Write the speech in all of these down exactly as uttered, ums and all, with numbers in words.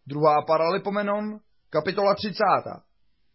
Druhá Paralipomenon, kapitola třicátá.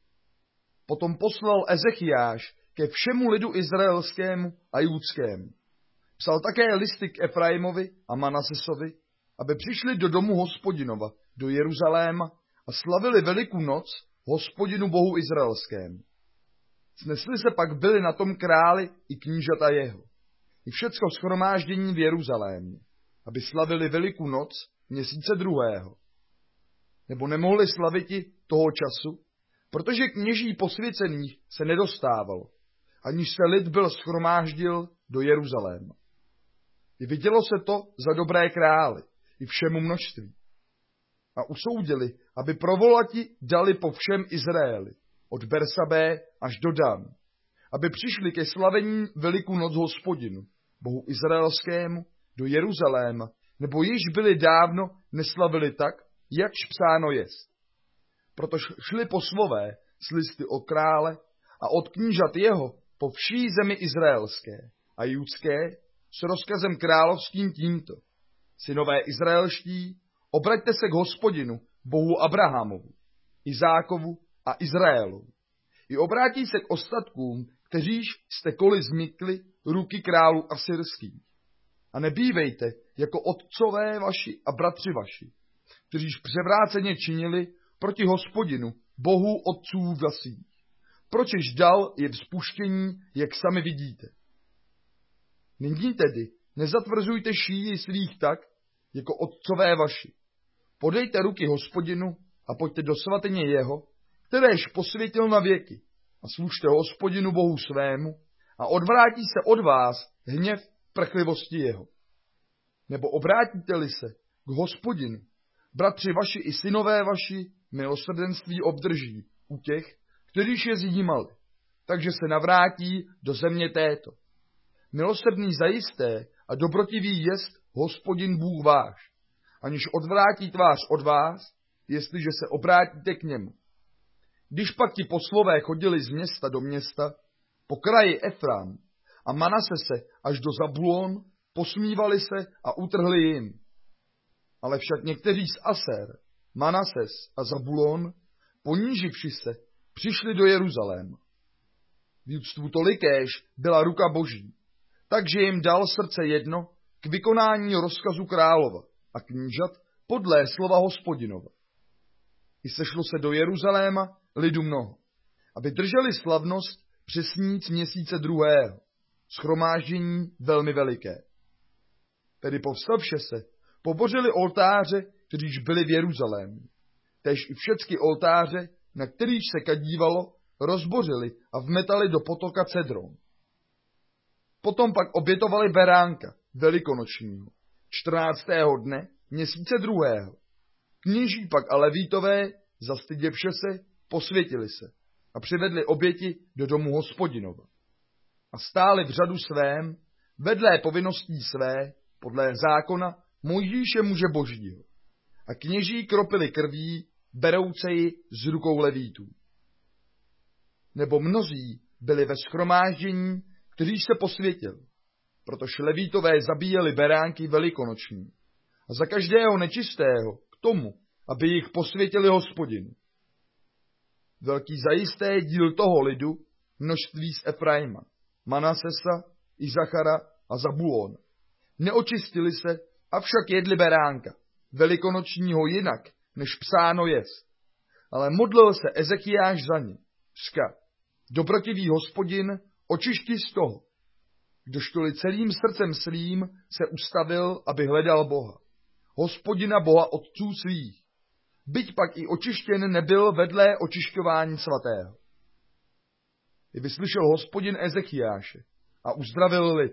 Potom poslal Ezechiáš ke všemu lidu izraelskému a judskému. Psal také listy k Efraimovi a Manasesovi, aby přišli do domu Hospodinova, do Jeruzaléma a slavili velikou noc Hospodinu Bohu izraelskému. Snesli se pak byli na tom králi i knížata jeho, i všecko shromáždění v Jeruzalémě, aby slavili velikou noc měsíce druhého. Nebo nemohli slaviti toho času, protože kněží posvěcených se nedostávalo, aniž se lid byl shromáždil do Jeruzaléma. I vidělo se to za dobré králi, i všemu množství. A usoudili, aby provolati dali po všem Izraeli, od Bersabé až do Dan, aby přišli ke slavení velikou noc Hospodinu, Bohu izraelskému, do Jeruzaléma, nebo již byli dávno neslavili tak, jakž psáno jest. Proto šli po svové s listy od krále a od knížat jeho po vší zemi izraelské a judské s rozkazem královským tímto. Synové izraelští, obraťte se k Hospodinu, Bohu Abrahamovu, Izákovu a Izraelovu. I obrátí se k ostatkům, kteříž jste koli zmykli ruky králů asyrských. A nebývejte jako otcové vaši a bratři vaši, kteříž převráceně činili proti Hospodinu, Bohu otců vlastních. Pročež dal je vzpuštění, jak sami vidíte. Nyní tedy nezatvrzujte šíji svých tak, jako otcové vaši. Podejte ruky Hospodinu a pojďte do svatyně jeho, kteréž posvětil na věky, a služte Hospodinu Bohu svému a odvrátí se od vás hněv prchlivosti jeho. Nebo obrátíte-li se k Hospodinu, bratři vaši i synové vaši milosrdenství obdrží u těch, kteříž je zjímali, takže se navrátí do země této. Milosrdný zajisté a dobrotivý jest Hospodin Bůh váš, aniž odvrátí tvář od vás, jestliže se obrátíte k němu. Když pak ti poslové chodili z města do města, po kraji Efrám a Manasese až do Zabulon, posmívali se a utrhli jim. Ale však někteří z Aser, Manases a Zabulon, poníživši se, přišli do Jeruzaléma. V judstvu tolikéž byla ruka Boží, takže jim dal srdce jedno k vykonání rozkazu králova a knížat podle slova Hospodinova. I sešlo se do Jeruzaléma lidu mnoho, aby drželi slavnost přesníc měsíce druhého, shromáždění velmi veliké. Tedy povstavše se, pobořili oltáře, kteříž byli v Jeruzalémě. Též i všechny oltáře, na kterých se kadívalo, rozbořili a vmetali do potoka Cedron. Potom pak obětovali beránka, velikonočního, čtrnáctého dne, měsíce druhého. Kněží pak a levítové, zastyděvše se, posvětili se a přivedli oběti do domu Hospodinova. A stáli v řadu svém, vedlé povinností své, podle zákona Mojžíše muže Božího. A kněží kropili krví, berouce ji z rukou levítů. Nebo mnozí byli ve shromáždění, kteří se posvětili, protože levítové zabíjeli beránky velikonoční a za každého nečistého k tomu, aby jich posvětili Hospodinu. Velký zajisté díl toho lidu, množství z Efraima, Manasesa, Izachara a Zabulona. Neočistili se, avšak jedli beránka, velikonočního jinak, než psáno jest. Ale modlil se Ezechiáš za ně. Řka, dobrotivý Hospodin, očišti z toho. Kdožtoli celým srdcem svým se ustavil, aby hledal Boha. Hospodina Boha otců svých. Byť pak i očištěn nebyl vedle očišťování svatého. I vyslyšel Hospodin Ezechiáše a uzdravil lid.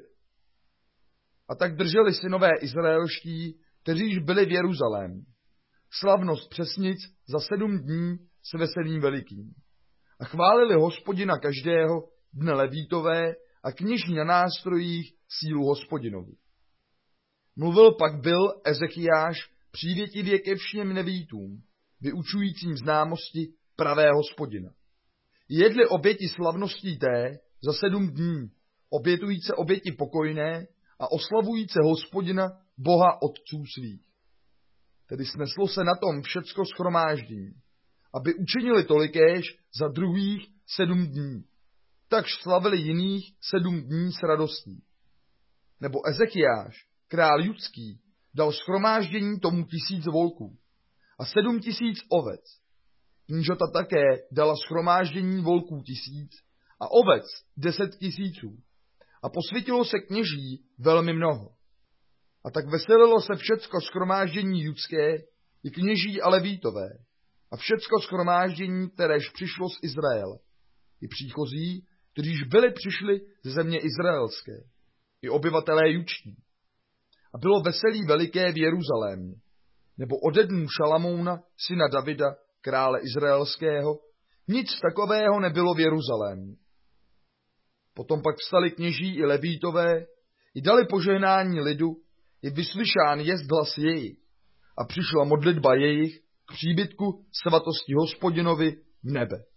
A tak drželi synové izraelští, kteříž byli v Jeruzalému, slavnost přesnic za sedm dní s veselým velikým. A chválili Hospodina každého dne levítové a kněží na nástrojích sílu Hospodinovu. Mluvil pak byl Ezechiáš přívětivě ke všem levítům, vyučujícím známosti pravé Hospodina. Jedli oběti slavností té za sedm dní, obětujíce oběti pokojné a oslavujíce Hospodina, Boha otců svých. tedy sneslo se na tom všecko shromáždění, aby učinili tolikéž za druhých sedm dní. Takž slavili jiných sedm dní s radostí. Nebo Ezechiáš, král judský, dal shromáždění tomu tisíc volků a sedm tisíc ovec. Knížata také dala shromáždění volků tisíc a ovec deset tisíců. A posvětilo se kněží velmi mnoho. A tak veselilo se všecko shromáždění judské i kněží a levítové a všecko shromáždění, kteréž přišlo z Izraele, i příchozí, kteříž byli přišli ze země izraelské, i obyvatelé juční. A bylo veselí veliké v Jeruzalémě, nebo ode dnů Šalamouna, syna Davida, krále izraelského, nic takového nebylo v Jeruzalémě. Potom pak vstali kněží i levítové, i dali požehnání lidu, i vyslyšán jest hlas jejich, a přišla modlitba jejich k příbytku svatosti Hospodinovi v nebe.